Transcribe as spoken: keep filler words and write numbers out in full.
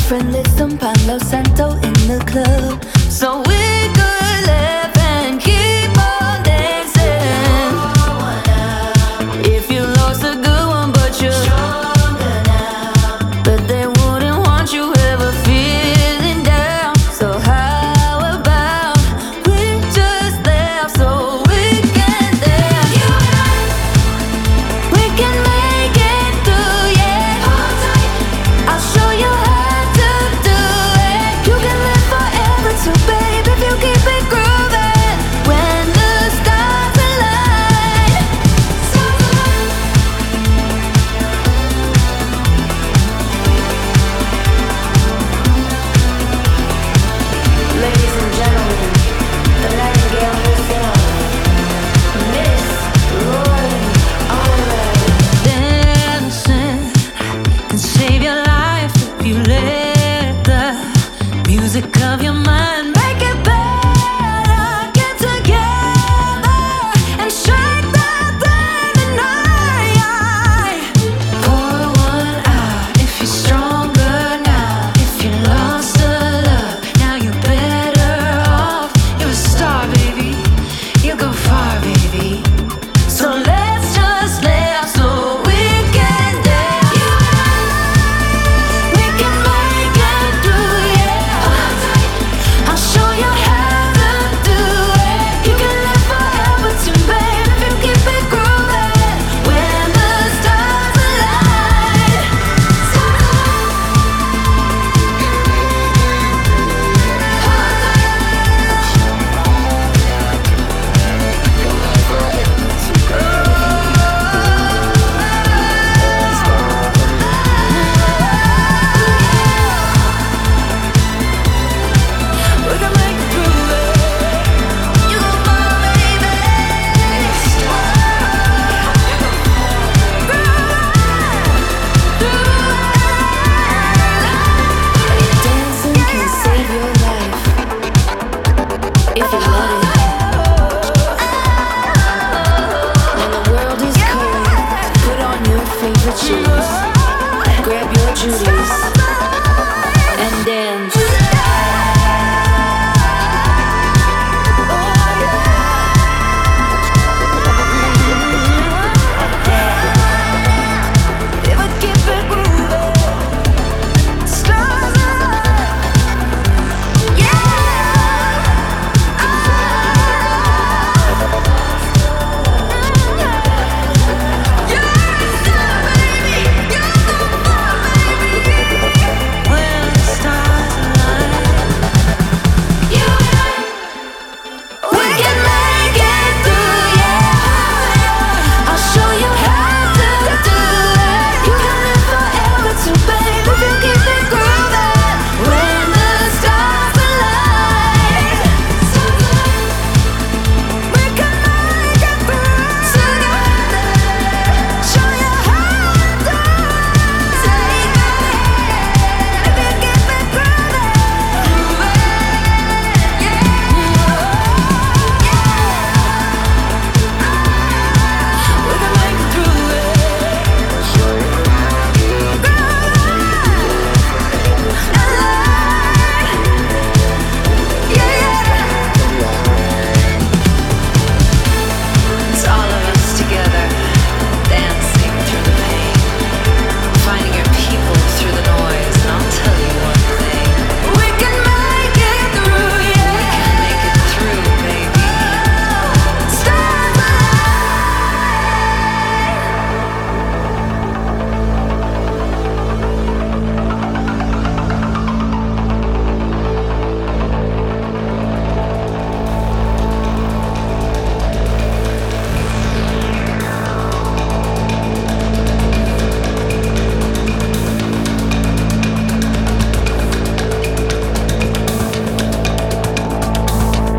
friend lit some Palo Santo in the club, so we could laugh and keep on dancing. If you lost a good one, but you're stronger now, but they wouldn't want you ever feeling down. So how about we just laugh so we can dance? You and I, we can make it through, yeah. Hold tight, I'll show you how to do it. You can live forever too, babe, if you keep it grooving. When the stars align, stars align. Ladies and gentlemen, the Nightingale herself, Miss Lauren Oliver. Dancing can save your life if you let the music of your mind make it better. Get together and shake that thing tonight. Pour one out if you're stronger now. If you lost a love, now you're better off. You're a star, baby. You go far, baby. So let's just laugh so we can dance. You and I, we can make it through, yeah. I'll show you how to do it. You can live forever too, babe, if you keep it grooving. When the stars align, stars we can make it through it. You go far, baby. Dancing can save your life if you let it. When the world is cold, put on your favorite shoes, grab your Judy's.